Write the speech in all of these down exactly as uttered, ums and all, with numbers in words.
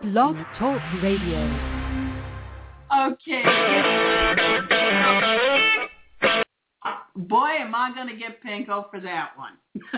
Blog Talk Radio. Okay. Boy, am I going to get Pinko for that one.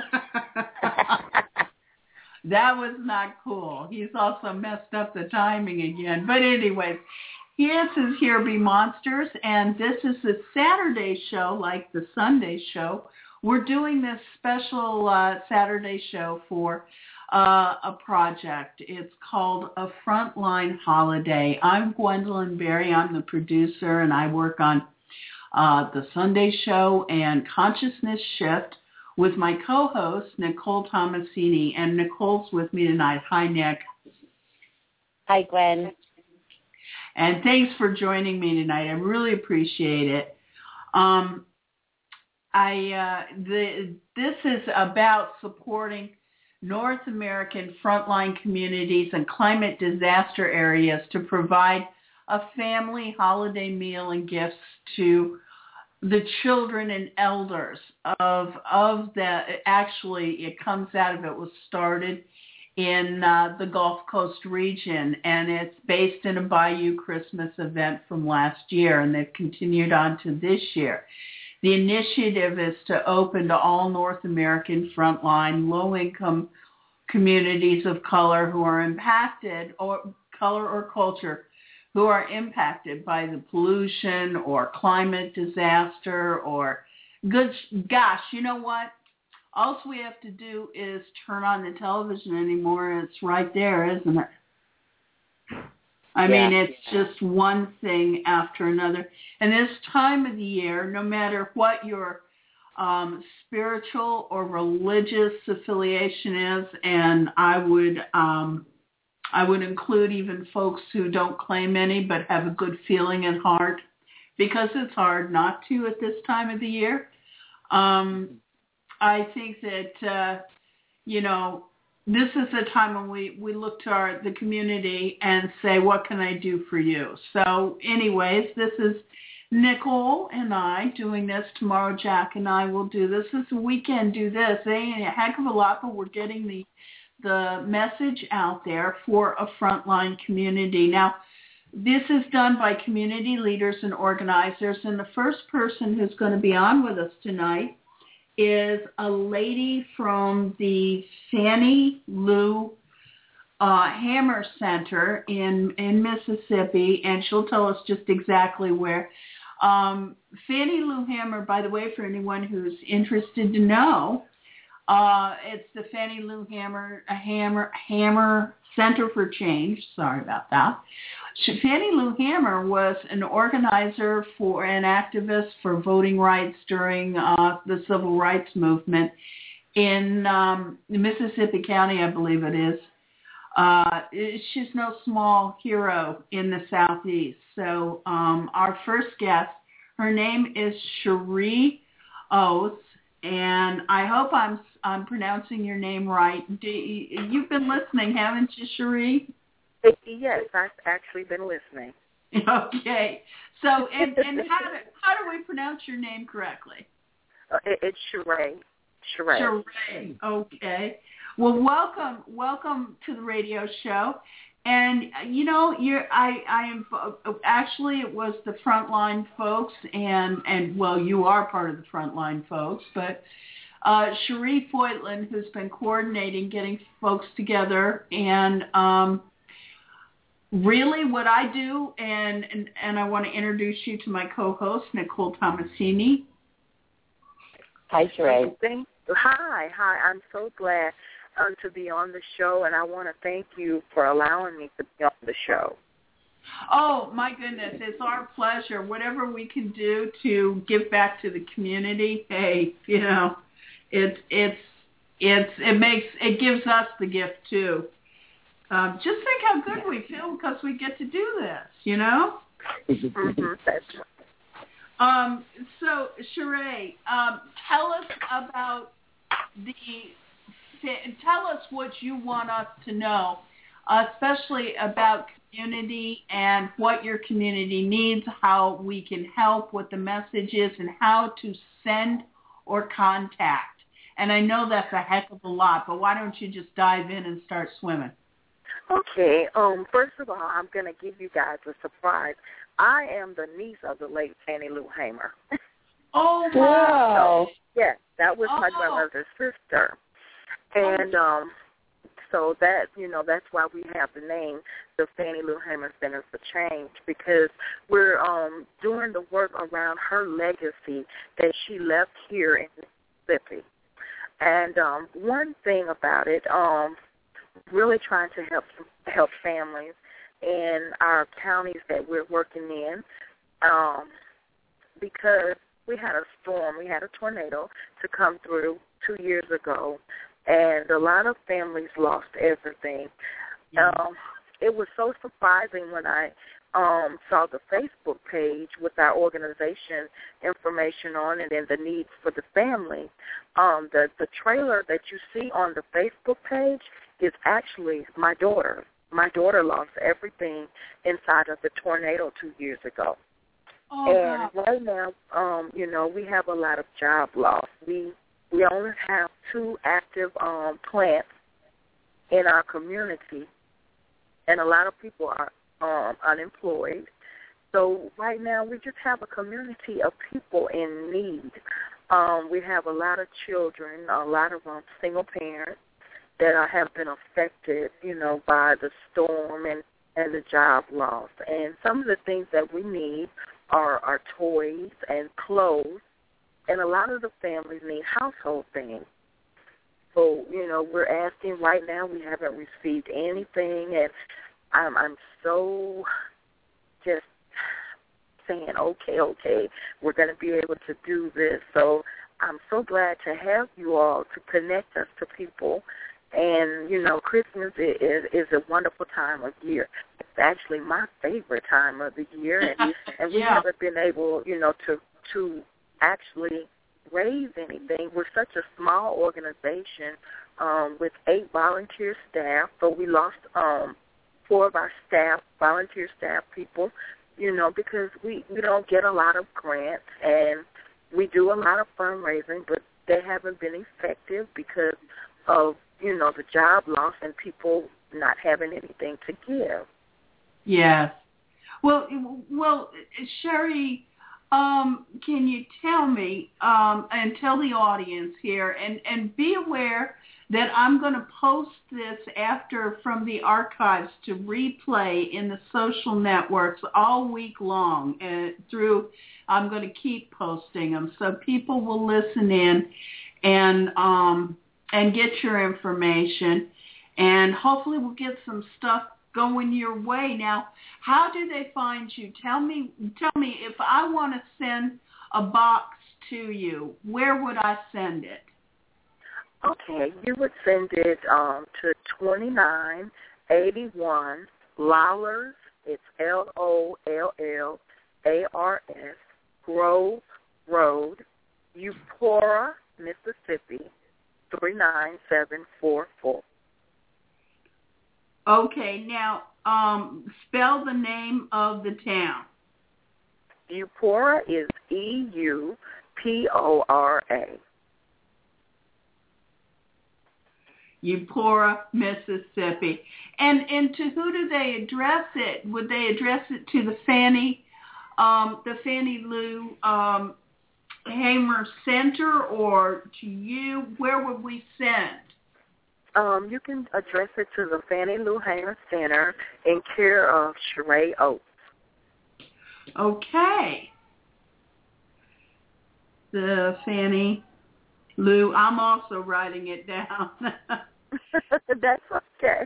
That was not cool. He's also messed up the timing again. But anyways, this is Here Be Monsters, and this is the Saturday show, like the Sunday show. We're doing this special uh, Saturday show for uh, a project. It's called A Frontline Holiday. I'm Gwendolyn Berry. I'm the producer, and I work on uh, the Sunday show and Consciousness Shift with my co-host, Nicole Tomasini. And Nicole's with me tonight. Hi, Nick. Hi, Gwen. And thanks for joining me tonight. I really appreciate it. Um, I uh, the, this is about supporting North American frontline communities and climate disaster areas to provide a family holiday meal and gifts to the children and elders of of that. Actually, it comes out of it was started in uh, the Gulf Coast region, and it's based in a Bayou Christmas event from last year, and they've continued on to this year. The initiative is to open to all North American frontline, low-income communities of color who are impacted, or color or culture, who are impacted by the pollution or climate disaster or, good, gosh, you know what? All we have to do is turn on the television anymore, and it's right there, isn't it? I yeah, mean, it's yeah. just one thing after another. And this time of the year, no matter what your um, spiritual or religious affiliation is, and I would um, I would include even folks who don't claim any but have a good feeling at heart, because it's hard not to at this time of the year. Um, I think that, uh, you know, this is a time when we, we look to our the community and say, what can I do for you? So anyways, this is Nicole and I doing this. Tomorrow Jack and I will do this. This weekend do this. It ain't a heck of a lot, but we're getting the the message out there for a frontline community. Now, this is done by community leaders and organizers, and the first person who's going to be on with us tonight is a lady from the Fannie Lou uh, Hamer Center in, in Mississippi, and she'll tell us just exactly where. Um, Fannie Lou Hamer, by the way, for anyone who's interested to know, uh, it's the Fannie Lou Hamer, Hamer, Hamer Center for Change. Sorry about that. Fannie Lou Hamer was an organizer for an activist for voting rights during uh, the civil rights movement in um, Mississippi County, I believe it is. Uh, she's no small hero in the Southeast. So um, our first guest, her name is Cherie Oates, and I hope I'm I'm pronouncing your name right. Do, you've been listening, haven't you, Cherie? Yes, I've actually been listening. Okay. So, and, and how do how do we pronounce your name correctly? Uh, it, it's Sheree. Sheree. Sheree. Okay. Well, welcome, welcome to the radio show. And you know, you're I I am actually it was the frontline folks, and and well, you are part of the frontline folks, but uh, Cherie Foytlin, who's been coordinating getting folks together, and um. Really what I do, and, and, and I want to introduce you to my co-host, Nicole Tomasini. Hi, Sheree. Hi, hi. I'm so glad um, to be on the show, and I want to thank you for allowing me to be on the show. Oh, my goodness. It's our pleasure. Whatever we can do to give back to the community, hey, you know, it's, it's, it's, it makes, it gives us the gift, too. Um, just think how good we feel because we get to do this, you know? Mm-hmm. That's right. Um, so, Sheree, um, tell us about the, tell us what you want us to know, especially about community and what your community needs, how we can help, what the message is, and how to send or contact. And I know that's a heck of a lot, but why don't you just dive in and start swimming? Okay. Um. First of all, I'm going to give you guys a surprise. I am the niece of the late Fannie Lou Hamer. Oh, wow. So, yes, that was oh. my grandmother's sister. And um, so that, you know, that's why we have the name, the Fannie Lou Hamer Center for Change, because we're um, doing the work around her legacy that she left here in Mississippi. And um, one thing about it, um, really trying to help help families in our counties that we're working in, um, because we had a storm, we had a tornado to come through two years ago, and a lot of families lost everything. Yeah. Um, it was so surprising when I um, saw the Facebook page with our organization information on it and the needs for the family. Um, the, the trailer that you see on the Facebook page is actually my daughter. My daughter lost everything inside of the tornado two years ago. Oh, and God. right now, um, you know, we have a lot of job loss. We we only have two active um, plants in our community, and a lot of people are um, unemployed. So right now, we just have a community of people in need. Um, we have a lot of children, a lot of um, single parents that are, have been affected, you know, by the storm and, and the job loss. And some of the things that we need are, are toys and clothes, and a lot of the families need household things. So, you know, we're asking right now. We haven't received anything, and I'm, I'm so just saying, okay, okay, we're going to be able to do this. So I'm so glad to have you all to connect us to people. And, you know, Christmas is, is a wonderful time of year. It's actually my favorite time of the year, and, and we yeah. haven't been able, you know, to to actually raise anything. We're such a small organization um, with eight volunteer staff, but we lost um, four of our staff, volunteer staff people, you know, because we, we don't get a lot of grants, and we do a lot of fundraising, but they haven't been effective because of, you know, the job loss and people not having anything to give. Yes. Well, well, Sherry, um, can you tell me um, and tell the audience here, and, and be aware that I'm going to post this after from the archives to replay in the social networks all week long. And through, I'm going to keep posting them so people will listen in and um, and get your information, and hopefully we'll get some stuff going your way. Now, how do they find you? Tell me, tell me if I want to send a box to you, where would I send it? Okay, you would send it um, to twenty-nine eighty-one Lawlers, it's L O L L A R S, Grove Road, Eupora, Mississippi, three nine seven four four. Okay, now um, spell the name of the town. Eupora is E U P O R A. Eupora, Mississippi. And and to who do they address it? Would they address it to the Fannie, um, the Fannie Lou um, Hamer Center, or to you? Where would we send? Um, you can address it to the Fannie Lou Hamer Center in care of Sheree Oates. Okay. The Fannie Lou, I'm also writing it down. That's okay.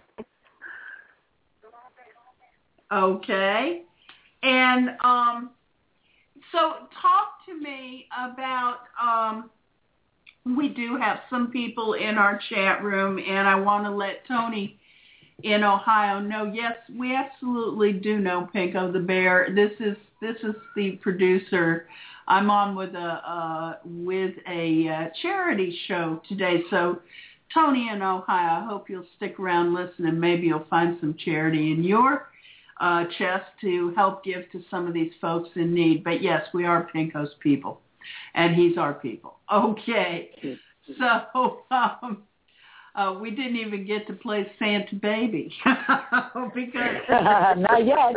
Okay. And um, so talk to me about, um, we do have some people in our chat room, and I want to let Tony in Ohio know, yes, we absolutely do know Pinko the Bear. This is this is the producer. I'm on with a uh, with a uh, charity show today, so Tony in Ohio, I hope you'll stick around, listen, and maybe you'll find some charity in your uh, chest to help give to some of these folks in need. But yes, we are Pinko's people, and he's our people. Okay, so um, uh, we didn't even get to play Santa Baby because not yet.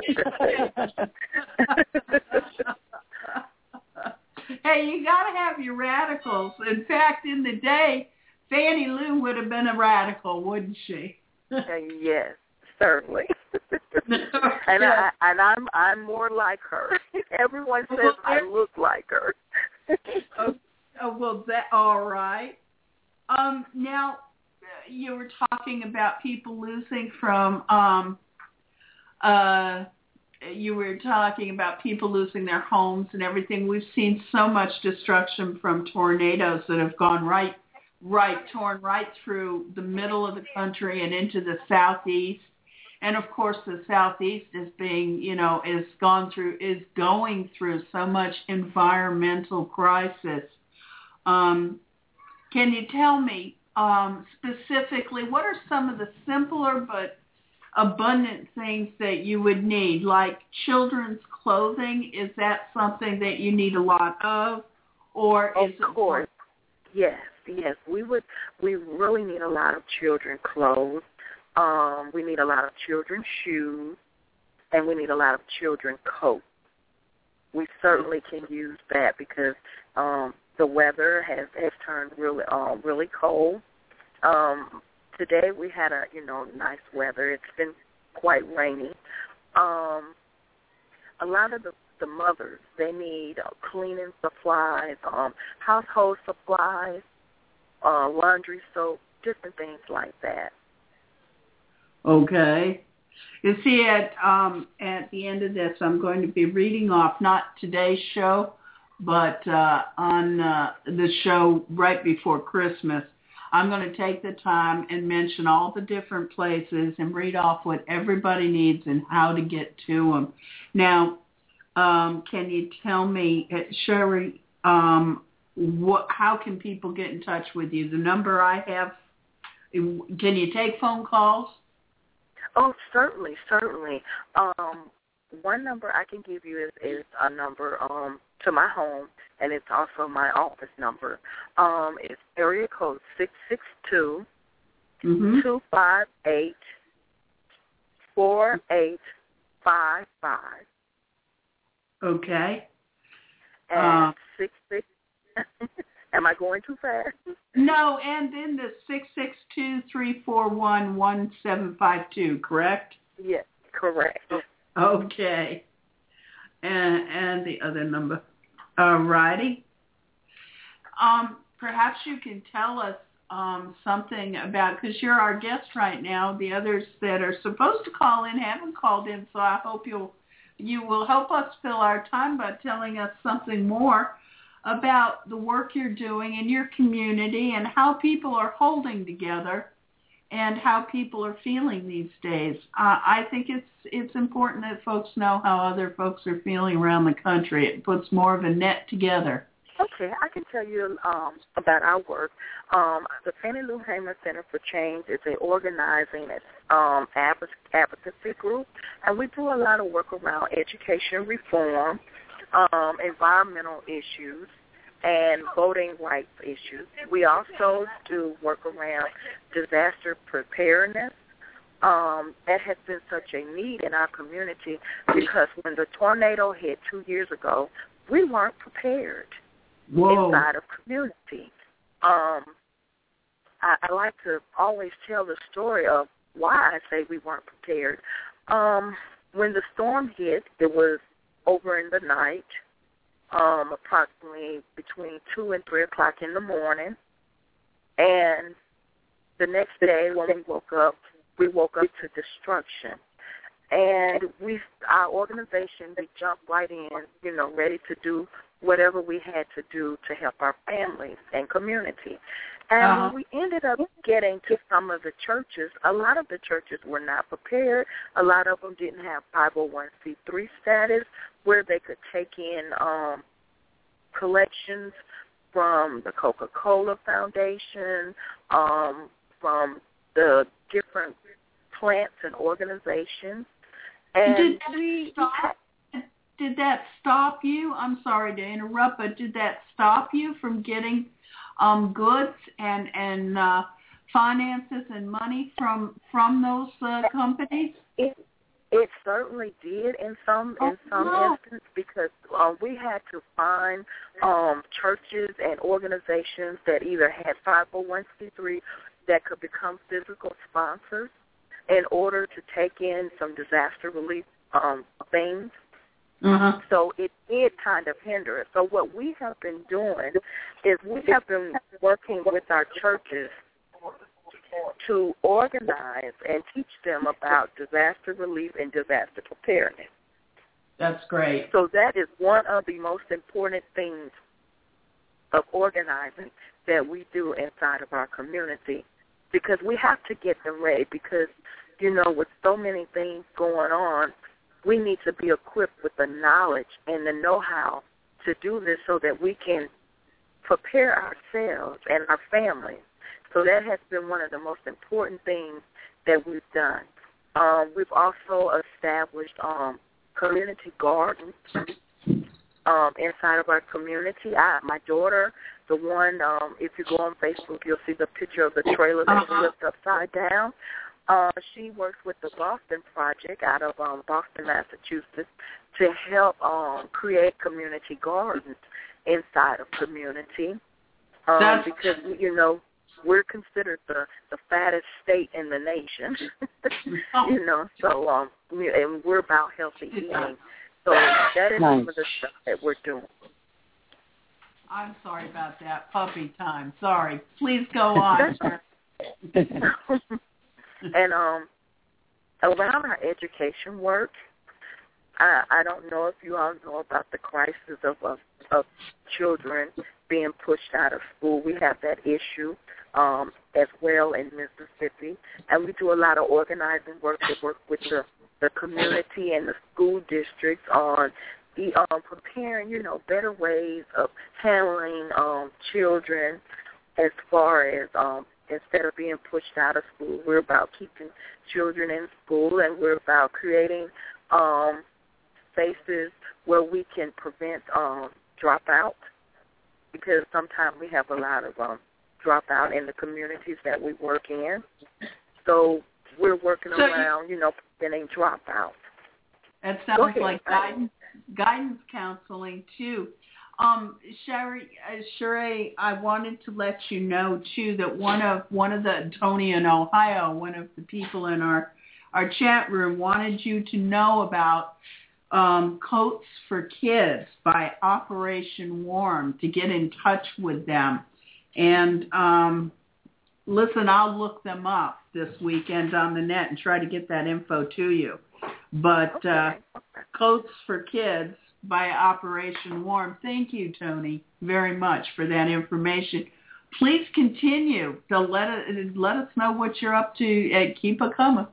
Hey, you got to have your radicals. In fact, in the day, Fannie Lou would have been a radical, wouldn't she? uh, yes, certainly. and I and I'm I'm more like her. Everyone says well, I look like her. oh, oh, well, that all right. Um, now you were talking about people losing from. Um, uh, you were talking about people losing their homes and everything. We've seen so much destruction from tornadoes that have gone right, right, torn right through the middle of the country and into the southeast. And of course, the southeast is being, you know, is gone through, is going through so much environmental crisis. Um, can you tell me um, specifically what are some of the simpler but abundant things that you would need, like children's clothing? Is that something that you need a lot of, or of is it? Of course, yes, yes. We would. We really need a lot of children's clothes. Um, we need a lot of children's shoes, and we need a lot of children's coats. We certainly can use that because um, the weather has, has turned really um, really cold. Um, today we had a you know nice weather. It's been quite rainy. Um, a lot of the, the mothers, they need uh, cleaning supplies, um, household supplies, uh, laundry soap, different things like that. Okay. You see, at um, at the end of this, I'm going to be reading off not today's show, but uh, on uh, the show right before Christmas. I'm going to take the time and mention all the different places and read off what everybody needs and how to get to them. Now, um, can you tell me, Sherry, um, what? How can people get in touch with you? The number I have, can you take phone calls? Oh, certainly, certainly. Um, one number I can give you is, is a number um, to my home, and it's also my office number. Um, it's area code six six two, two five eight, four eight five five. Okay. And uh, six six. Am I going too fast? No, and then the six six two, three four one, one seven five two, correct? Yes, correct. Okay. And and the other number. All righty. Um, perhaps you can tell us um, something about, because you're our guest right now. The others that are supposed to call in haven't called in, so I hope you'll you will help us fill our time by telling us something more about the work you're doing in your community and how people are holding together and how people are feeling these days. Uh, I think it's it's important that folks know how other folks are feeling around the country. It puts more of a net together. Okay, I can tell you um, about our work. Um, the Fannie Lou Hamer Center for Change is an organizing um, advocacy group, and we do a lot of work around education reform, um, environmental issues, and voting rights issues. We also do work around disaster preparedness. Um, that has been such a need in our community because when the tornado hit two years ago, we weren't prepared. Whoa. Inside of community. Um, I, I like to always tell the story of why I say we weren't prepared. Um, when the storm hit, it was over in the night, um, approximately between two and three o'clock in the morning. And the next day when we woke up, we woke up to destruction. And we, our organization, we jumped right in, you know, ready to do whatever we had to do to help our families and community. And uh-huh. when we ended up getting to some of the churches, a lot of the churches were not prepared. A lot of them didn't have five oh one c three status where they could take in um, collections from the Coca-Cola Foundation, um, from the different plants and organizations. And did we stop, did that stop you? I'm sorry to interrupt, but did that stop you from getting um, goods and and uh, finances and money from from those uh, companies? It it certainly did in some oh, in some no. instances because um, we had to find um, churches and organizations that either had five oh one c three that could become physical sponsors in order to take in some disaster relief um, things. Uh-huh. So it did kind of hinder it. So what we have been doing is we have been working with our churches to organize and teach them about disaster relief and disaster preparedness. That's great. So that is one of the most important things of organizing that we do inside of our community, because we have to get them ready because, you know, with so many things going on, we need to be equipped with the knowledge and the know-how to do this so that we can prepare ourselves and our families. So that has been one of the most important things that we've done. Um, we've also established um, community gardens um, inside of our community. I, my daughter, the one, um, if you go on Facebook, you'll see the picture of the trailer that's uh-huh. flipped upside down. Uh, she works with the Boston Project out of um, Boston, Massachusetts, to help um, create community gardens inside of community. Um, because, you know, we're considered the, the fattest state in the nation, you know, so um, we, and we're about healthy eating. So that is nice. Some of the stuff that we're doing. I'm sorry about that. Puppy time. Sorry. Please go on. And um, around our education work, I, I don't know if you all know about the crisis of, of, of children being pushed out of school. We have that issue um, as well in Mississippi, and we do a lot of organizing work to work with the, the community and the school districts on the um, preparing, you know, better ways of handling um, children as far as um, instead of being pushed out of school. We're about keeping children in school, and we're about creating um, spaces where we can prevent um, dropout, because sometimes we have a lot of um, dropout in the communities that we work in. So we're working so around, you know, preventing dropout. That sounds like guidance, guidance counseling, too. Um, Sherry, uh, Sherry, I wanted to let you know too that one of one of the Tony in Ohio, one of the people in our our chat room, wanted you to know about um, Coats for Kids by Operation Warm, to get in touch with them. And um, listen, I'll look them up this weekend on the net and try to get that info to you. But uh, Coats for Kids by Operation Warm. Thank you, Tony, very much for that information. Please continue to let it, let us know what you're up to. Uh, keep it coming.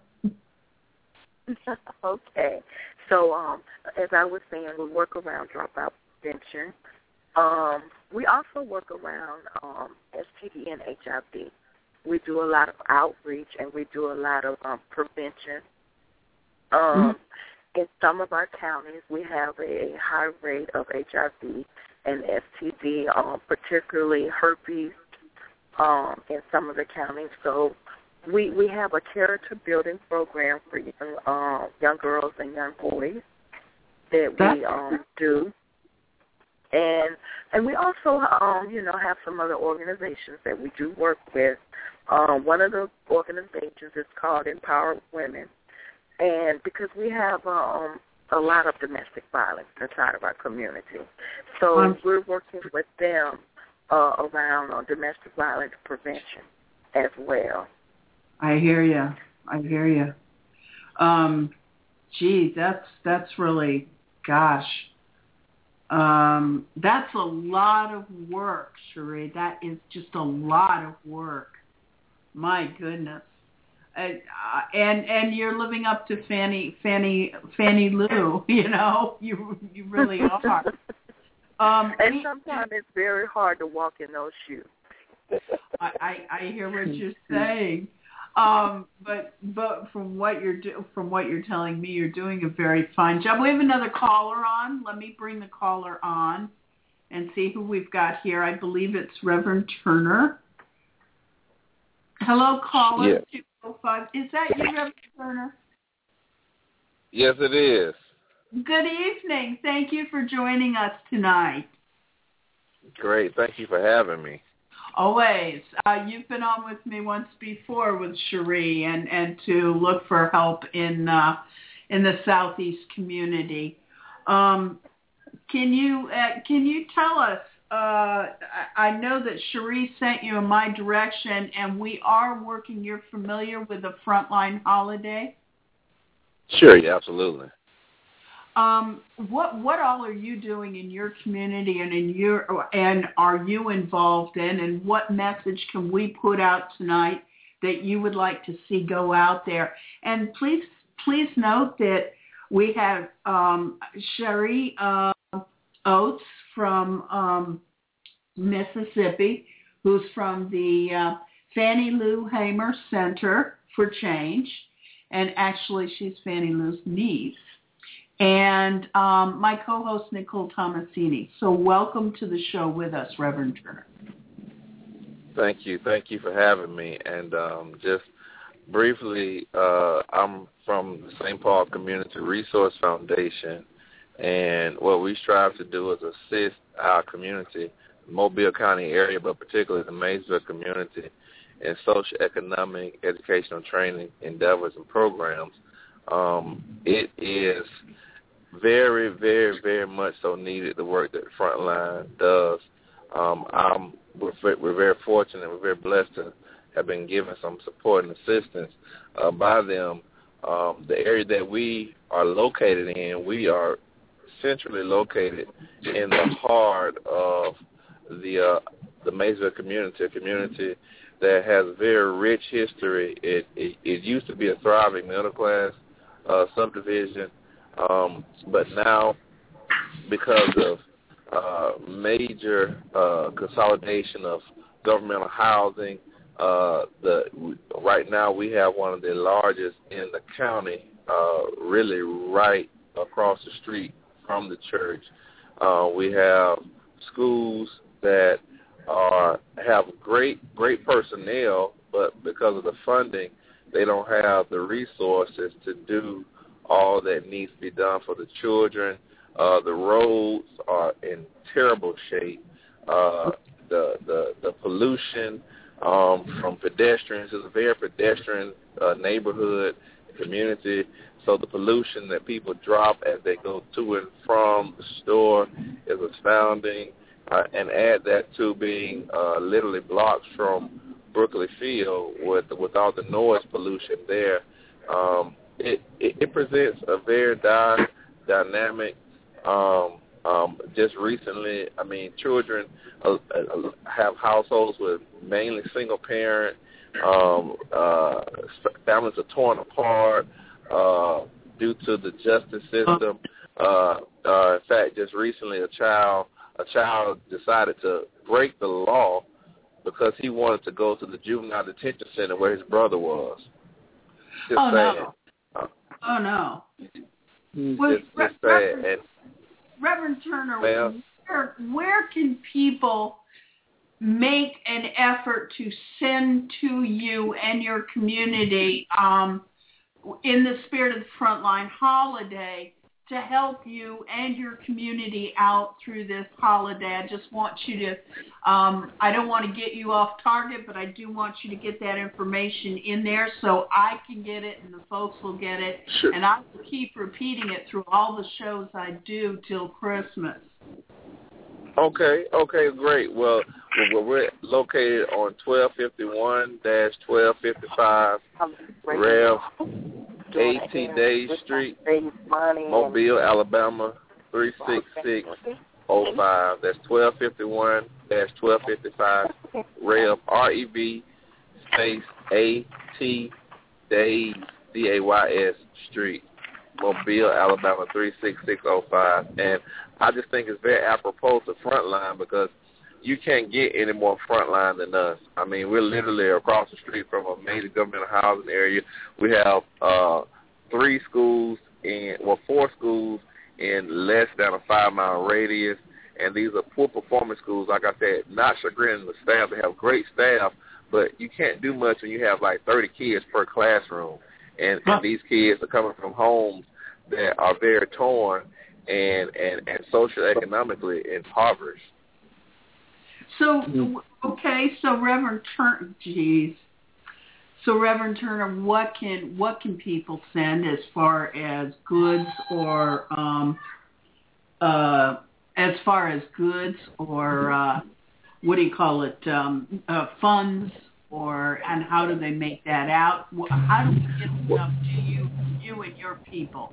Okay. So um, as I was saying, we work around dropout prevention. Um, we also work around um, S T D and H I V. We do a lot of outreach, and we do a lot of um, prevention. Um, mm-hmm. In some of our counties, we have a high rate of H I V and S T D, um, particularly herpes um, in some of the counties. So we we have a character-building program for young, uh, young girls and young boys that we um, do. And and we also, um, you know, have some other organizations that we do work with. Um, one of the organizations is called Empower Women. And because we have um, a lot of domestic violence inside of our community. So um, we're working with them uh, around uh, domestic violence prevention as well. I hear you. I hear you. Um, gee, that's, that's really, gosh, um, that's a lot of work, Sheree. That is just a lot of work. My goodness. Uh, and and you're living up to Fannie Fannie Fannie Lou, you know, you you really are. Um, and sometimes it's very hard to walk in those shoes. I, I, I hear what you're saying, um, but but from what you're do, from what you're telling me, you're doing a very fine job. We have another caller on. Let me bring the caller on and see who we've got here. I believe it's Reverend Turner. Hello, caller. Yes. two oh five. Is that you, Reverend Turner? Yes, it is. Good evening. Thank you for joining us tonight. Great. Thank you for having me. Always. Uh, you've been on with me once before with Cherie and, and to look for help in uh, in the Southeast community. Um, can you uh, can you tell us? Uh, I, I know that Cherie sent you in my direction, and we are working. You're familiar with the Frontline Holiday? Sure. Yeah, absolutely. Um, what what all are you doing in your community and in your and are you involved in, and what message can we put out tonight that you would like to see go out there? And please please note that we have um, Cherie uh, Oates from um, Mississippi, who's from the uh, Fannie Lou Hamer Center for Change, and actually she's Fannie Lou's niece. And um, my co-host, Nicole Tomasini. So welcome to the show with us, Reverend Turner. Thank you. Thank you for having me. And um, just briefly, uh, I'm from the Saint Paul Community Resource Foundation, and what we strive to do is assist our community, the Mobile County area, but particularly the Maysville community, in social-economic, educational training endeavors and programs. Um, it is very, very, very much so needed, the work that Frontline does. Um, I'm, we're, we're very fortunate, we're very blessed to have been given some support and assistance uh, by them. Um, the area that we are located in, we are centrally located in the heart of the uh, the Maysville community, a community that has a very rich history. It, it, it used to be a thriving middle-class uh, subdivision. Um, but now, because of uh, major uh, consolidation of governmental housing, uh, the right now we have one of the largest in the county, uh, really right across the street from the church. Uh, we have schools that are have great great personnel, but because of the funding, they don't have the resources to do all that needs to be done for the children. Uh, the roads are in terrible shape. Uh, the, the the pollution um, from pedestrians is a very pedestrian uh, neighborhood community. So the pollution that people drop as they go to and from the store is astounding. Uh, and add that to being uh, literally blocks from Brooklyn Field with with all the noise pollution there. Um, It, it, it presents a very dy- dynamic, um, um, just recently, I mean, children uh, uh, have households with mainly single parent, um, uh, families are torn apart uh, due to the justice system. Uh, uh, in fact, just recently a child, a child decided to break the law because he wanted to go to the juvenile detention center where his brother was. Just oh, saying. no. Oh, no. It's, Well, it's Re- Reverend, and, Reverend Turner, ma'am? where, where can people make an effort to send to you and your community um, in the spirit of the Frontline Holiday to help you and your community out through this holiday? I just want you to, um, I don't want to get you off target, but I do want you to get that information in there so I can get it and the folks will get it. Sure. And I will keep repeating it through all the shows I do till Christmas. Okay, okay, great. Well, we're located on twelve fifty-one dash twelve fifty-five Rev A T Day Street, Mobile, Alabama, three six six oh five. That's twelve fifty-one dash twelve fifty-five Rev, R E V space A T Days, D A Y S Street, Mobile, Alabama, three six six oh five. And I just think it's very apropos to Frontline because you can't get any more Frontline than us. I mean, we're literally across the street from a major governmental housing area. We have uh, three schools, in, well, four schools in less than a five-mile radius, and these are poor-performing schools. Like I said, not chagrining the staff. They have great staff, but you can't do much when you have like thirty kids per classroom, and, and these kids are coming from homes that are very torn and and, and socioeconomically impoverished. So, okay, so Reverend Turner, geez. So Reverend Turner, what can what can people send as far as goods or um, uh, as far as goods or uh, what do you call it, um, uh, funds, or and how do they make that out? How do we get stuff to you, you and your people?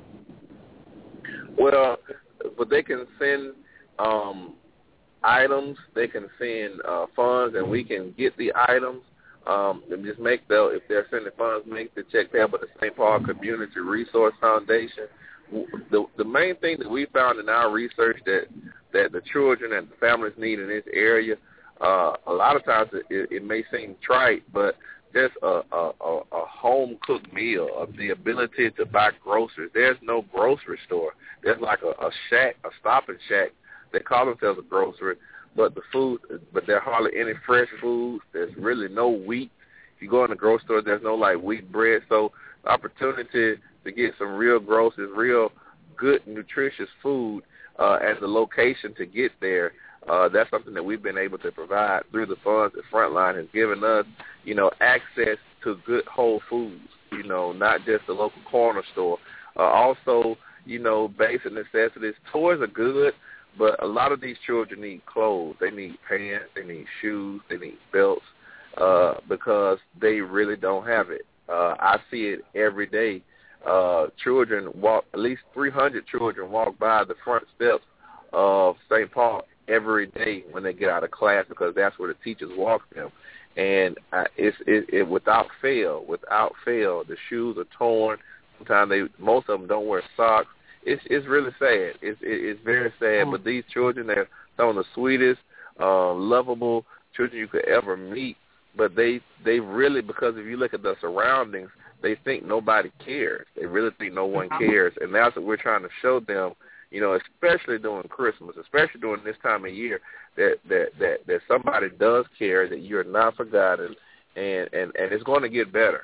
Well, but they can send um, items, they can send uh, funds, and we can get the items. Um, and just make the, if they're sending funds, make the check payable to Saint Paul Community Resource Foundation. The the main thing that we found in our research that that the children and the families need in this area, uh, a lot of times it, it may seem trite, but just a, a, a home cooked meal, of the ability to buy groceries. There's no grocery store. There's like a, a shack, a stop and shack. They call themselves a grocery, but the food, but there are hardly any fresh foods. There's really no wheat. If you go in the grocery store, there's no like wheat bread. So the opportunity to get some real groceries, real good, nutritious food, uh, and the location to get there, uh, that's something that we've been able to provide through the funds that Frontline has given us, you know, access to good whole foods, you know, not just the local corner store. Uh, also, you know, basic necessities. Toys are good, but a lot of these children need clothes. They need pants, they need shoes, they need belts, uh, because they really don't have it. Uh, I see it every day. Uh, children walk, at least three hundred children walk by the front steps of Saint Paul every day when they get out of class, because that's where the teachers walk them. And uh, it's it, it without fail, without fail, the shoes are torn. Sometimes they, most of them don't wear socks. It's it's really sad. It's it, it's very sad. Oh. But these children, they're some of the sweetest, uh, lovable children you could ever meet. But they they really, because if you look at the surroundings, they think nobody cares. They really think no one cares, and that's what we're trying to show them. You know, especially during Christmas, especially during this time of year, that that that, that somebody does care, that you're not forgotten, and, and, and it's going to get better.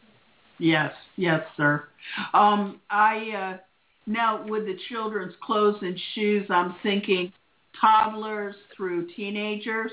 Yes, yes, sir. Um, I uh, now with the children's clothes and shoes, I'm thinking toddlers through teenagers.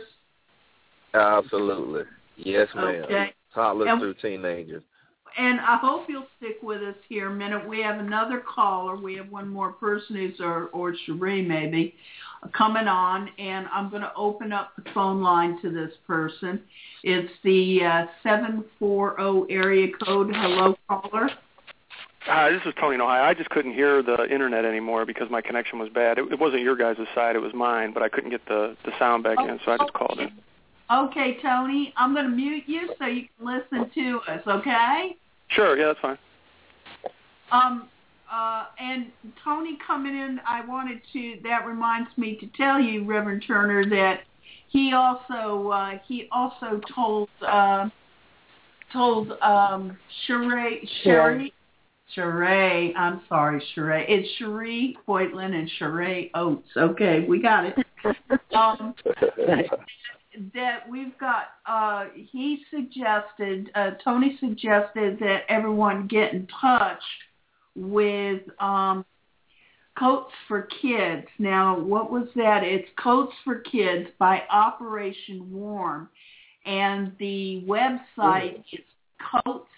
Absolutely, yes, ma'am. Okay. Toddlers and, through teenagers. And I hope you'll stick with us here a minute. We have another caller. We have one more person who's, or, or Cherie maybe, coming on, and I'm going to open up the phone line to this person. It's the uh, seven four zero area code. Hello, caller. Hi, this is Tony in Ohio. I just couldn't hear the internet anymore because my connection was bad. It, it wasn't your guys' side, it was mine, but I couldn't get the, the sound back oh, in, so I just called in. Okay, Tony, I'm going to mute you so you can listen to us, okay? Sure, yeah, that's fine. Um, uh, and Tony coming in, I wanted to, that reminds me to tell you, Reverend Turner, that he also, uh, he also told, uh, told, um, Cherie, Cherie, Cherie, I'm sorry, Cherie, it's Cherie Hoytland and Cherie Oates. Okay, we got it. um, that we've got, uh, he suggested, uh, Tony suggested that everyone get in touch with um, Coats for Kids. Now, what was that? It's Coats for Kids by Operation Warm. And the website is coats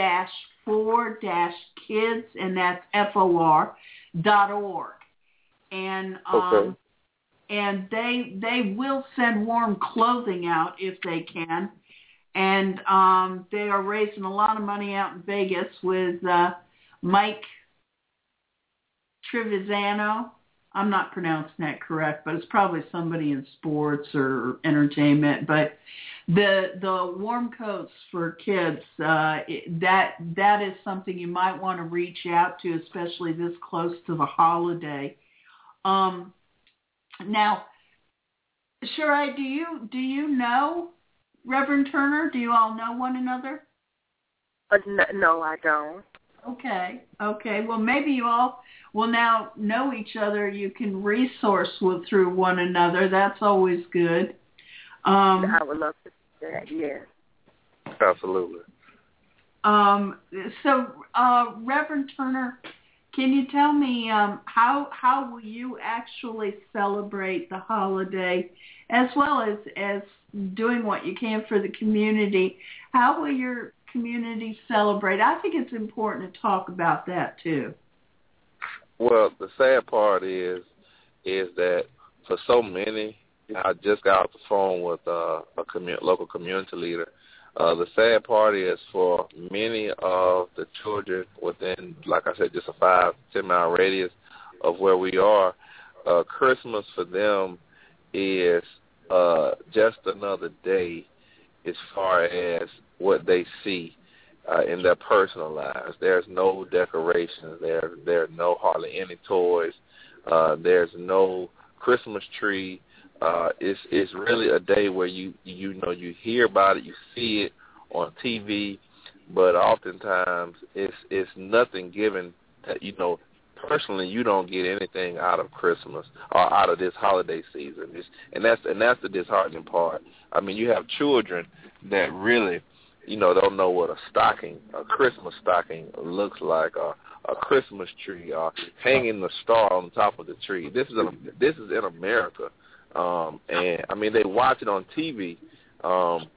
for kids, and that's F O R, dot org. And um, okay. And they they will send warm clothing out if they can. And um, they are raising a lot of money out in Vegas with uh, Mike Trevisano. I'm not pronouncing that correct, but it's probably somebody in sports or entertainment. But the the warm coats for kids, uh, that that is something you might want to reach out to, especially this close to the holiday. Um, Now, Cherie, do you do you know Reverend Turner? Do you all know one another? Uh, no, I don't. Okay, okay. Well, maybe you all will now know each other. You can resource with, through one another. That's always good. Um, I would love to do that, yes. Absolutely. Um, so, uh, Reverend Turner, can you tell me um, how how will you actually celebrate the holiday, as well as, as doing what you can for the community? How will your community celebrate? I think it's important to talk about that too. Well, the sad part is is that for so many, I just got off the phone with uh, a commu- local community leader. Uh, the sad part is for many of the children within, like I said, just a five, ten mile radius of where we are, uh, Christmas for them is uh, just another day as far as what they see uh, in their personal lives. There's no decorations. There, there are no hardly any toys. Uh, there's no Christmas tree. Uh, it's it's really a day where you you know you hear about it, you see it on T V, but oftentimes it's it's nothing given that you know personally you don't get anything out of Christmas or out of this holiday season. It's, and that's and that's the disheartening part. I mean, you have children that really you know don't know what a stocking, a Christmas stocking looks like, or a Christmas tree, or hanging the star on top of the tree. This is in, this is in America. Um, and I mean, they watch it on T V. Um,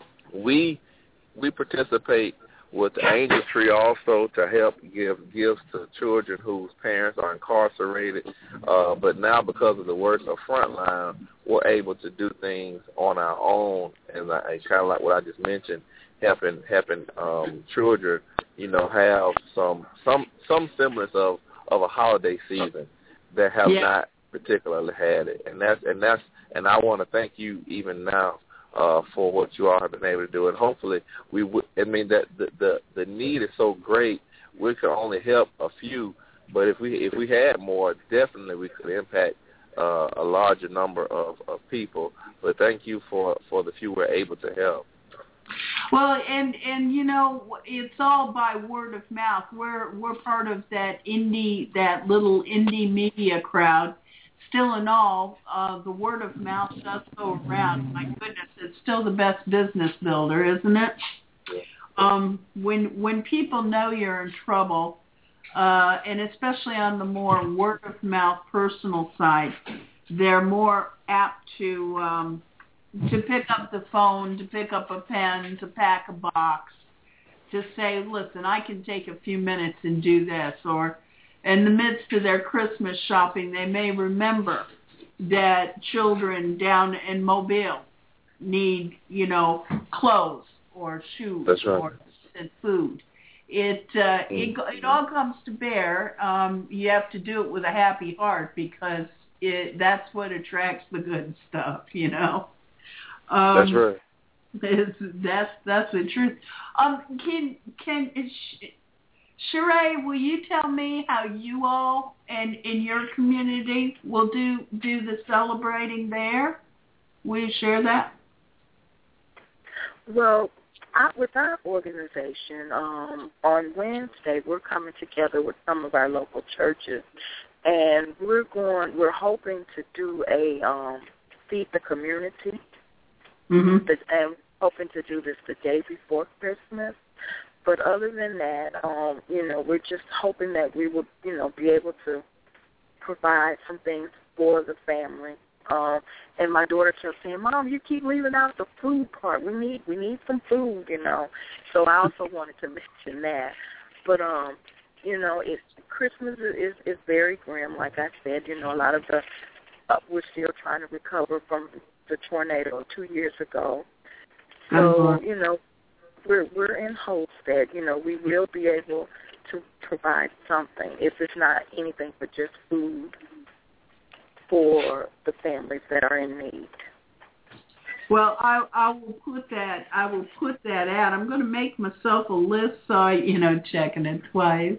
we we participate with the Angel Tree also to help give gifts to children whose parents are incarcerated. Uh, but now, because of the work of Frontline, we're able to do things on our own, and, uh, and kind of like what I just mentioned, helping helping um, children, you know, have some some some semblance of, of a holiday season that have yeah. not particularly had it, and that's and that's and I want to thank you even now uh, for what you all have been able to do, and hopefully we would. I mean that the, the the need is so great, we could only help a few, but if we if we had more, definitely we could impact uh, a larger number of, of people. But thank you for, for the few we're able to help. Well, and and you know, it's all by word of mouth. We're we're part of that indie, that little indie media crowd. Still in all, uh, the word of mouth does go around. My goodness, it's still the best business builder, isn't it? Um, when when people know you're in trouble, uh, and especially on the more word of mouth personal side, they're more apt to um, to pick up the phone, to pick up a pen, to pack a box, to say, listen, I can take a few minutes and do this. Or in the midst of their Christmas shopping, they may remember that children down in Mobile need, you know, clothes or shoes That's right. or and food. It, uh, it it all comes to bear. Um, you have to do it with a happy heart, because it, that's what attracts the good stuff, you know. Um, that's right. It's, that's that's the truth. Um, can can Sheree, will you tell me how you all and in your community will do do the celebrating there? Will you share that? Well, I, with our organization, um, on Wednesday we're coming together with some of our local churches, and we're going. We're hoping to do a um, feed the community. Mm-hmm. And hoping to do this the day before Christmas. But other than that, um, you know, we're just hoping that we will, you know, be able to provide some things for the family. Um, and my daughter kept saying, Mom, you keep leaving out the food part. We need we need some food, you know. So I also wanted to mention that. But, um, you know, it's, Christmas is, is very grim. Like I said, you know, a lot of the, uh, we're still trying to recover from the tornado two years ago. So, uh-huh. you know, we're we're in hopes that, you know, we will be able to provide something, if it's not anything but just food for the families that are in need. Well, I I will put that I will put that out. I'm going to make myself a list, so I, you know, checking it twice,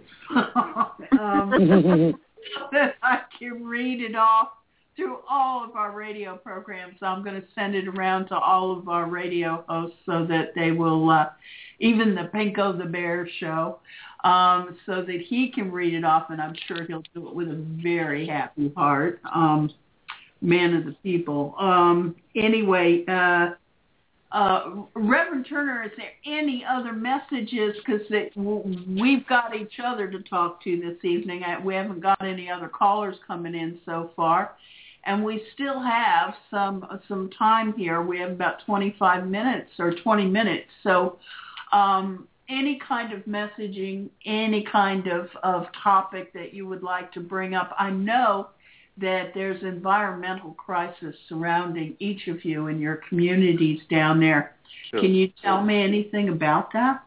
um, that I can read it off through all of our radio programs. I'm going to send it around to all of our radio hosts so that they will, uh, even the Pinko the Bear show, um, so that he can read it off, and I'm sure he'll do it with a very happy heart. Um, man of the people. Um, anyway, uh, Uh, Reverend Turner, is there any other messages? Because we've got each other to talk to this evening. I, we haven't got any other callers coming in so far. And we still have some some time here. We have about twenty-five minutes or twenty minutes. So um, any kind of messaging, any kind of, of topic that you would like to bring up. I know that there's environmental crisis surrounding each of you in your communities down there. Sure. Can you tell me anything about that?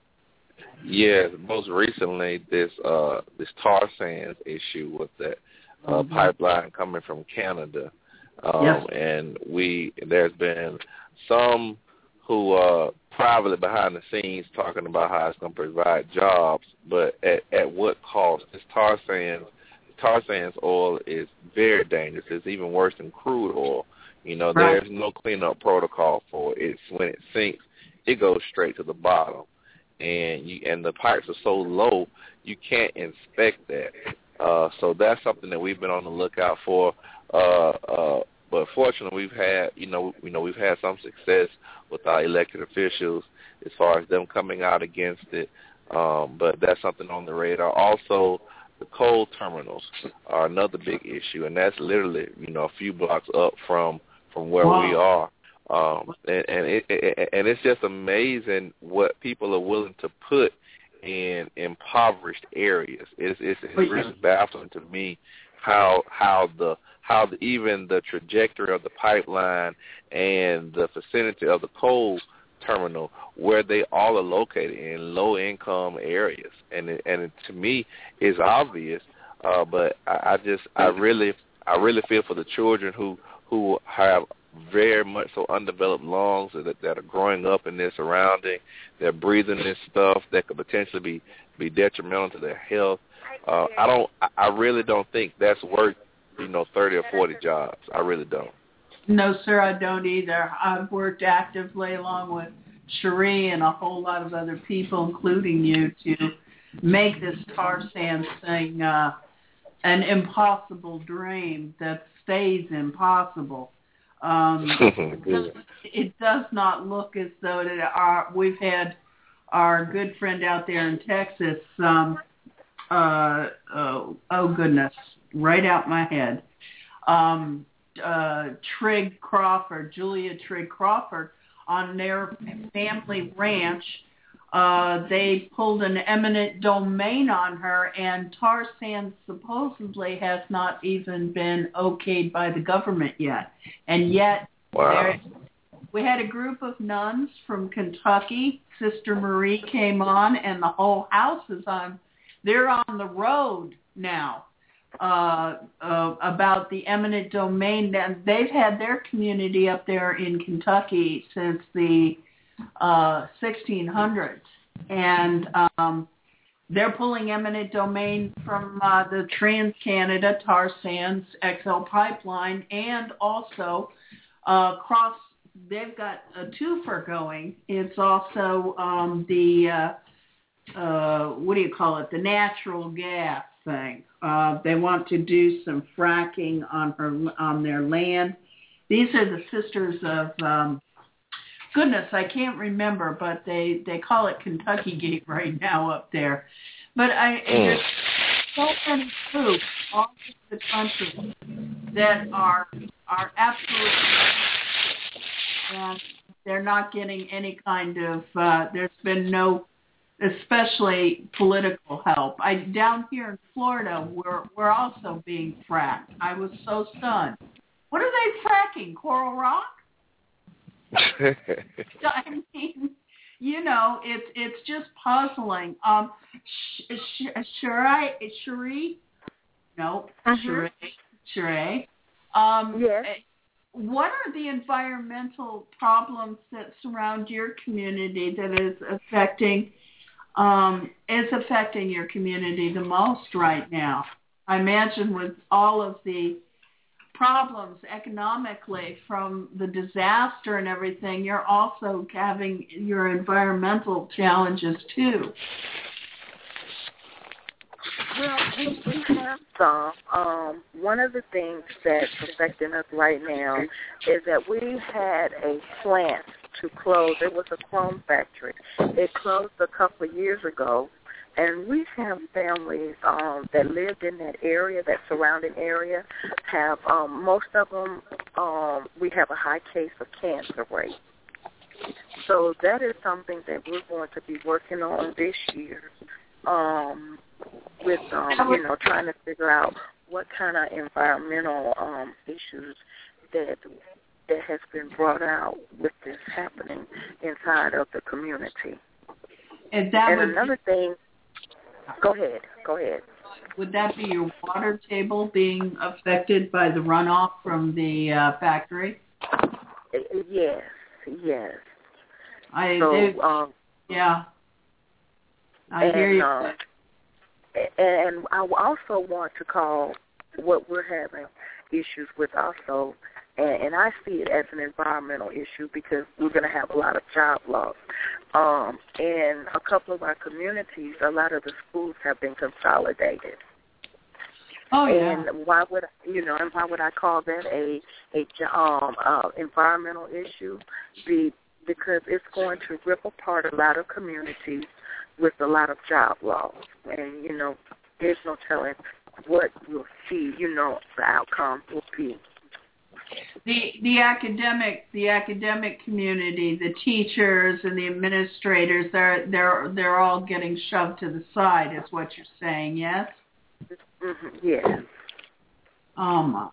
Yes, most recently this uh, this tar sands issue with that uh, mm-hmm. pipeline coming from Canada, um, yes. and we there's been some who are privately behind the scenes talking about how it's going to provide jobs, but at, at what cost? This tar sands tar sands oil is very dangerous. It's even worse than crude oil. You know, right. There's no cleanup protocol for it. It's when it sinks, it goes straight to the bottom, and you and the pipes are so low you can't inspect that. Uh, so that's something that we've been on the lookout for. Uh, uh, but fortunately, we've had you know you know we've had some success with our elected officials as far as them coming out against it. Um, but that's something on the radar. Also, the coal terminals are another big issue, and that's literally, you know, a few blocks up from, from where wow. we are. Um, and and, it, it, and it's just amazing what people are willing to put in impoverished areas. It's, it's, it's really baffling to me how how the how the, even the trajectory of the pipeline and the vicinity of the coal terminal, where they all are located in low-income areas, and it, and it, to me, is obvious. Uh, but I, I just, I really, I really feel for the children who who have very much so undeveloped lungs that that are growing up in this surrounding. They're breathing this stuff that could potentially be be detrimental to their health. Uh, I don't, I really don't think that's worth, you know, thirty or forty jobs. I really don't. No, sir, I don't either. I've worked actively along with Cherie and a whole lot of other people, including you, to make this tar sands thing uh, an impossible dream that stays impossible. Um, it, does, it does not look as though it are, we've had our good friend out there in Texas, um, uh, oh, oh goodness, right out my head, um, Uh, Trigg Crawford, Julia Trigg Crawford, on their family ranch. Uh, they pulled an eminent domain on her, and tar sands supposedly has not even been okayed by the government yet. And yet, wow. there, we had a group of nuns from Kentucky. Sister Marie came on, and the whole house is on. They're on the road now. Uh, uh, about the eminent domain. And they've had their community up there in Kentucky since the uh, sixteen hundreds. And um, they're pulling eminent domain from uh, the Trans-Canada Tar Sands X L pipeline, and also uh, cross, they've got a twofer going. It's also um, the, uh, uh, what do you call it, the natural gas thing. Uh, they want to do some fracking on her on their land. These are the sisters of um, goodness, I can't remember, but they, they call it Kentucky Gate right now up there. But I mm. there's so many groups all over the country that are are absolutely, and they're not getting any kind of. Uh, there's been no. Especially political help. I down here in Florida, we're we're also being fracked. I was so stunned. What are they fracking? Coral Rock? I mean, you know, it's it's just puzzling. Um, sh- sh- Cherie, Cherie, no, uh-huh. Cherie, Cherie. Um, yes. What are the environmental problems that surround your community that is affecting? Um, is affecting your community the most right now? I imagine with all of the problems economically from the disaster and everything, you're also having your environmental challenges too. Well, we, we have some. Um, one of the things that's affecting us right now is that we had a plant to close. It was a clone factory. It closed a couple of years ago, and we have families um, that lived in that area, that surrounding area. Have um, most of them, um, we have a high case of cancer rate. So that is something that we're going to be working on this year, um, with um, you know trying to figure out what kind of environmental um, issues that that has been brought out with this happening inside of the community. And, that and would another be, thing, go ahead, go ahead. Would that be your water table being affected by the runoff from the uh, factory? Yes, yes. I so, they, um, yeah. I and, hear you. Uh, and I also want to call what we're having issues with also, and, and I see it as an environmental issue because we're going to have a lot of job loss. Um, in a couple of our communities, a lot of the schools have been consolidated. Oh yeah. And why would you know? And why would I call that a a um uh, environmental issue? Be because it's going to rip apart a lot of communities with a lot of job loss. And, you know, there's no telling what we'll see, you know, the outcome will be. The the academic the academic community, the teachers and the administrators, they're they're they're all getting shoved to the side is what you're saying, yes? Mm-hmm, yes. Oh my.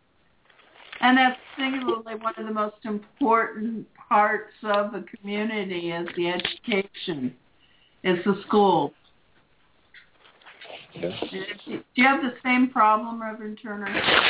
And that's singularly one of the most important parts of a community is the education, is the school. Yeah. Do you have the same problem, Reverend Turner?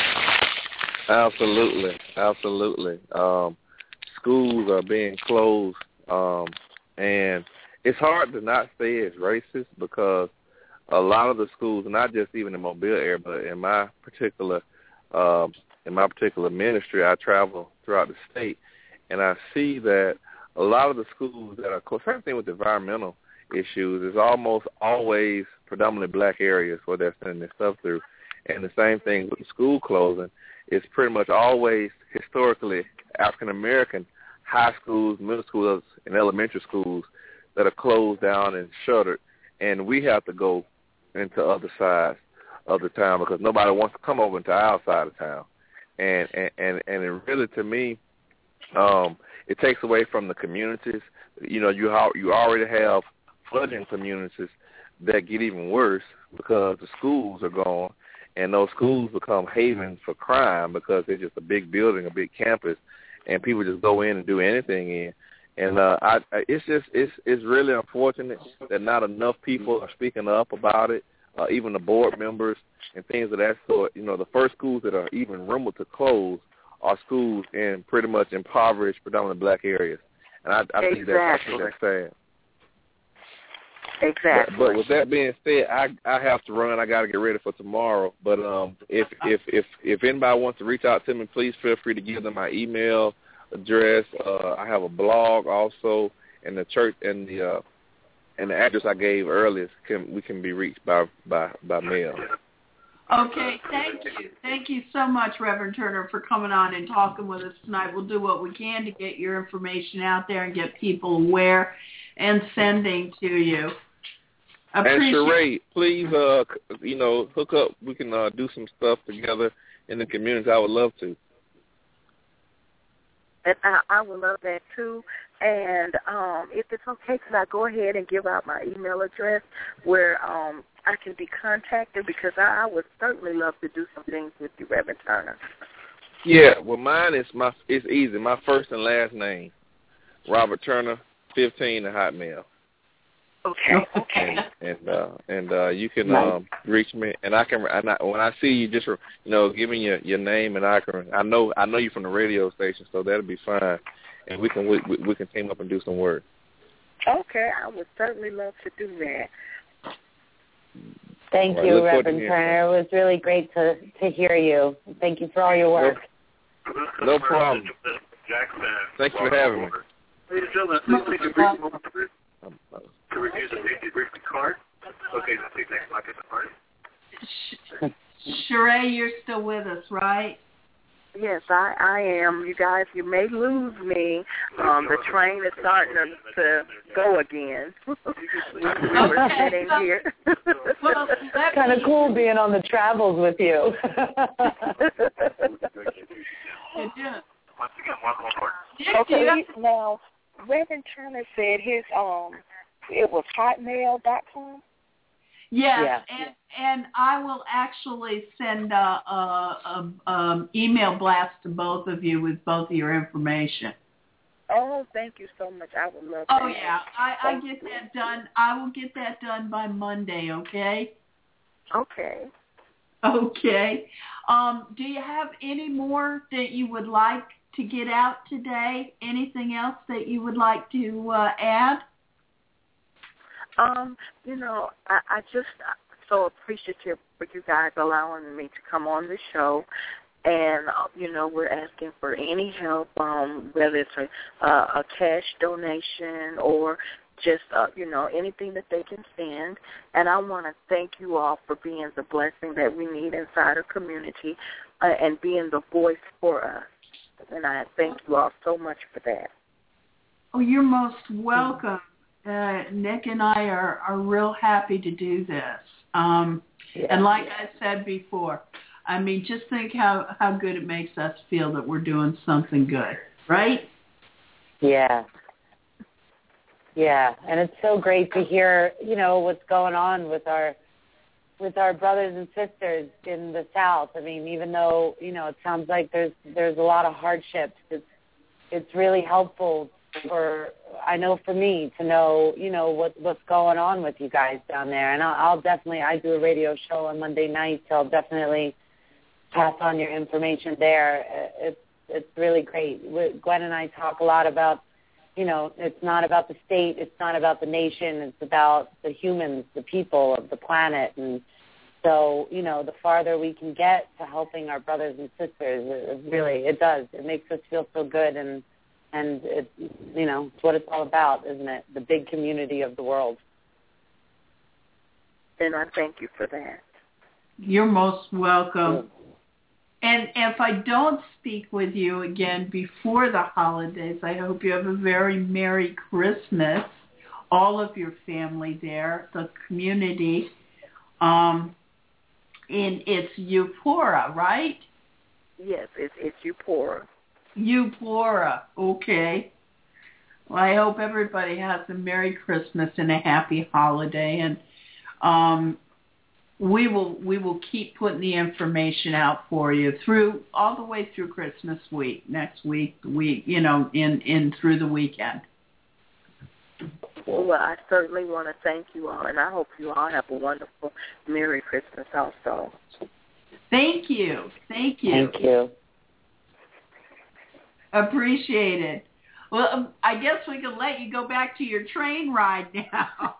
Absolutely, absolutely. Um, schools are being closed, um, and it's hard to not say it's racist because a lot of the schools, not just even in Mobile area, but in my particular um, in my particular ministry, I travel throughout the state, and I see that a lot of the schools that are close, same thing with environmental issues, is almost always predominantly black areas where they're sending their stuff through. And the same thing with the school closing. It's pretty much always historically African-American high schools, middle schools, and elementary schools that are closed down and shuttered. And we have to go into other sides of the town because nobody wants to come over into our side of town. And and, and, and it really, to me, um, it takes away from the communities. You know, you you already have flooding communities that get even worse because the schools are gone, and those schools become havens for crime because they're just a big building, a big campus, and people just go in and do anything in. And uh, I, I, it's just it's it's really unfortunate that not enough people are speaking up about it. Uh, even the board members and things of that sort. You know, the first schools that are even rumored to close are schools in pretty much impoverished, predominantly black areas. And I, I think that's I think that's sad. Exactly. But, but with that being said, I I have to run. I got to get ready for tomorrow. But um, if if if if anybody wants to reach out to me, please feel free to give them my email address. Uh, I have a blog also, and the church and the uh, and the address I gave earlier can we can be reached by by by mail. Okay, thank you. Thank you so much, Reverend Turner, for coming on and talking with us tonight. We'll do what we can to get your information out there and get people aware and sending to you. Appreciate- and Sheree, please, uh, you know, hook up. We can uh, do some stuff together in the community. I would love to. And I, I would love that too. And um, if it's okay, can I go ahead and give out my email address where um, I can be contacted? Because I, I would certainly love to do some things with you, Reverend Turner. Yeah, well, mine is my. It's easy. My first and last name, Robert Turner, fifteen at Hotmail. Okay. Okay. And and uh, and uh, you can um, reach me, and I can. And I, when I see you, just you know, give me your, your name, and I can. I know I know you from the radio station, so that'll be fine. And we can we, we can team up and do some work. Okay, I would certainly love to do that. Thank right, you, Reverend Turner. It was really great to, to hear you. Thank you for all your work. No, no problem. Thanks for having me. Ladies and gentlemen, please take a brief moment to review the safety briefing card. Okay, let's see next slide. Sheree, you're still with us, right? Yes, I, I am. You guys, you may lose me. Um, the train is starting to, to go again. We're sitting here. Well, that's kind of cool being on the travels with you. It is. Okay, now, Reverend Turner said his, um, it was hotmail dot com? Yes, yeah. and and I will actually send a, a, a um, email blast to both of you with both of your information. Oh, thank you so much. I would love Oh that. yeah, I, I get that done. I will get that done by Monday. Okay. Okay. Okay. Um, do you have any more that you would like to get out today? Anything else that you would like to uh, add? Um, you know, I, I just so appreciative for you guys allowing me to come on the show. And, uh, you know, we're asking for any help, um, whether it's a, uh, a cash donation or just, uh, you know, anything that they can send. And I want to thank you all for being the blessing that we need inside our community uh, and being the voice for us. And I thank you all so much for that. Oh, you're most welcome. Uh, Nick and I are, are real happy to do this. Um, yeah, and like yeah. I said before, I mean, just think how, how good it makes us feel that we're doing something good, right? Yeah. Yeah, and it's so great to hear, you know, what's going on with our with our brothers and sisters in the South. I mean, even though, you know, it sounds like there's there's a lot of hardships, it's it's really helpful for, I know for me, to know, you know, what what's going on with you guys down there. And I'll, I'll definitely, I do a radio show on Monday night, so I'll definitely pass on your information there. It's it's really great. Gwen and I talk a lot about, you know, it's not about the state, it's not about the nation, it's about the humans, the people of the planet. And so, you know, the farther we can get to helping our brothers and sisters, it really, it does. It makes us feel so good, and, and it, you know, it's what it's all about, isn't it? The big community of the world. And I thank you for that. You're most welcome. Yeah. And if I don't speak with you again before the holidays, I hope you have a very Merry Christmas, all of your family there, the community. Um, in it's Eupora, right? Yes, it's it's Eupora. Eupora, okay. Well, I hope everybody has a Merry Christmas and a Happy Holiday, and um, we will we will keep putting the information out for you through all the way through Christmas week, next week, week, you know, in, in through the weekend. Well, I certainly want to thank you all, and I hope you all have a wonderful Merry Christmas also. Thank you. Thank you. Thank you. Appreciate it. Well, um, I guess we can let you go back to your train ride now.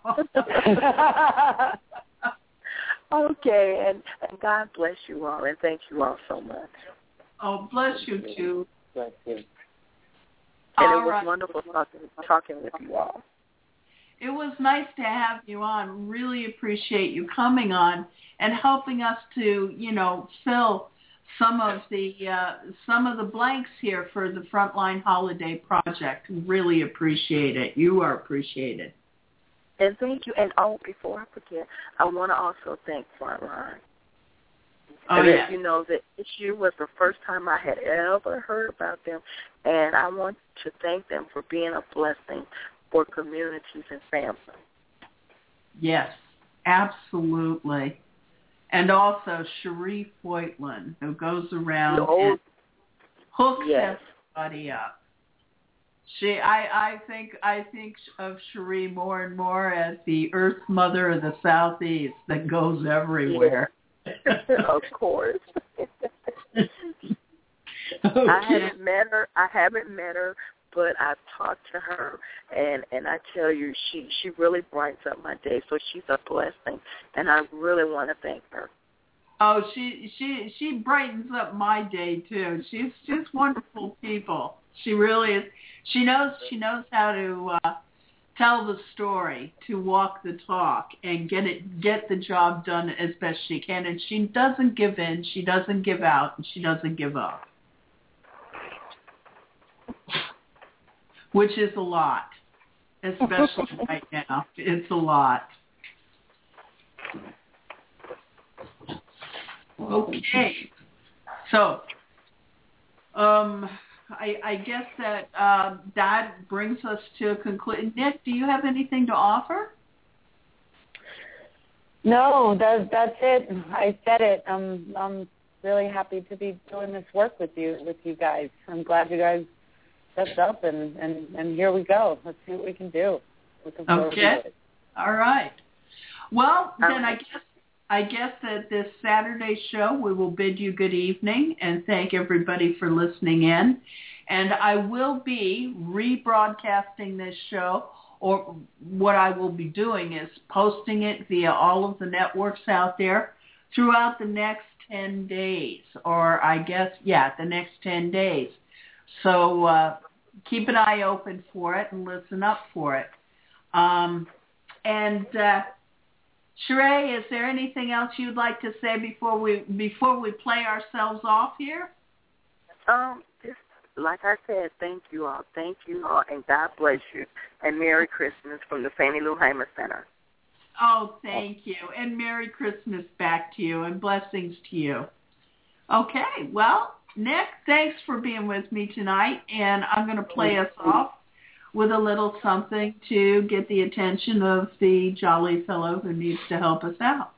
Okay, and, and God bless you all, and thank you all so much. Oh, bless you too. Bless you. And all it was right. wonderful talking, talking with you all. It was nice to have you on. Really appreciate you coming on and helping us to, you know, fill some of the uh, some of the blanks here for the Frontline Holiday Project. Really appreciate it. You are appreciated. And thank you. And oh, before I forget, I want to also thank Frontline. Oh, yeah. You know, the issue was the first time I had ever heard about them, and I want to thank them for being a blessing for communities and families. Yes, absolutely. And also Cherie Foytlin, who goes around and hooks yes. everybody up. She, I, I think, I think of Cherie more and more as the Earth Mother of the Southeast that goes everywhere. Yeah. Of course. Okay. I haven't met her. I haven't met her, but I've talked to her, and and I tell you, she she really brightens up my day. So she's a blessing, and I really want to thank her. Oh, she she she brightens up my day too. She's just wonderful people. She really is. She knows she knows how to uh, tell the story, to walk the talk, and get it get the job done as best she can. And she doesn't give in. She doesn't give out. And she doesn't give up. which is a lot, especially right now. It's a lot. Okay. So, um, I, I guess that uh, that brings us to a conclusion. Nick, do you have anything to offer? No, that, that's it. I said it. I'm I'm really happy to be doing this work with you with you guys. I'm glad you guys stepped up, and, and, and here we go. Let's see what we can do. Looking forward okay. to it. All right. Well, then I guess I guess that this Saturday show we will bid you good evening and thank everybody for listening in. And I will be rebroadcasting this show, or what I will be doing is posting it via all of the networks out there throughout the next ten days, or I guess, yeah, the next ten days. So uh, keep an eye open for it and listen up for it. Um, and uh, Sheree, is there anything else you'd like to say before we before we play ourselves off here? Um, just like I said, thank you all, thank you all, and God bless you, and Merry Christmas from the Fannie Lou Hamer Center. Oh, thank you, and Merry Christmas back to you, and blessings to you. Okay, well, Nick, thanks for being with me tonight, and I'm going to play us off with a little something to get the attention of the jolly fellow who needs to help us out.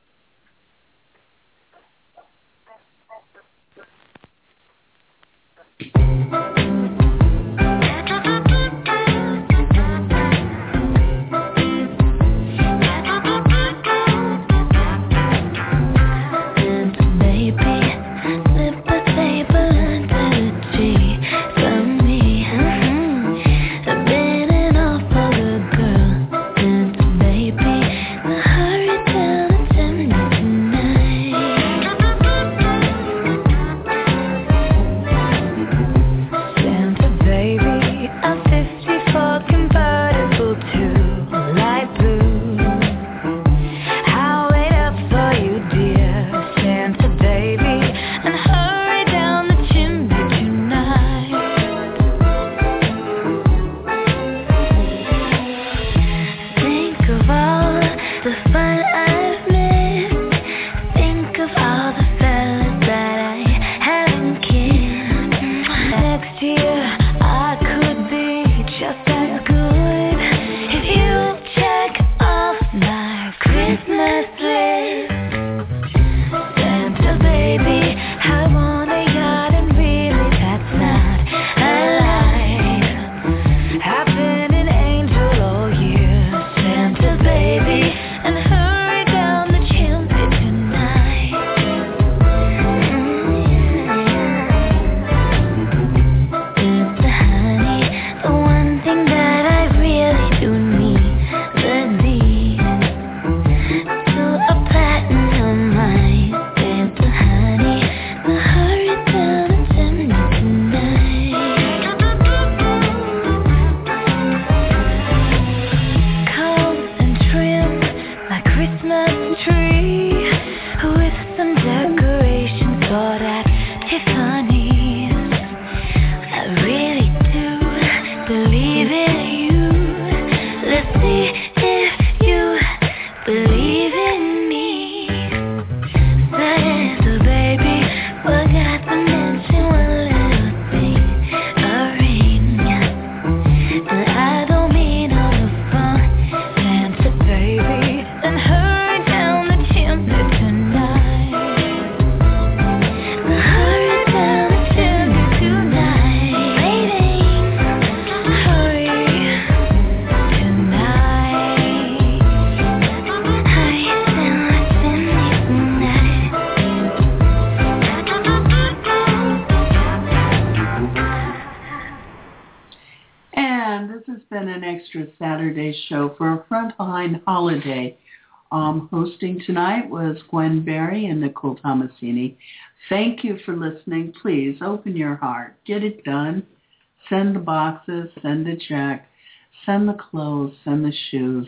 Show for a Frontline holiday. Um, hosting tonight was Gwen Berry and Nicole Tomasini. Thank you for listening. Please open your heart. Get it done. Send the boxes. Send the check. Send the clothes. Send the shoes.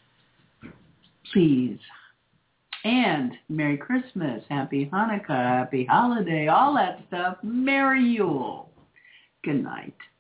Please. And Merry Christmas. Happy Hanukkah. Happy Holiday. All that stuff. Merry Yule. Good night.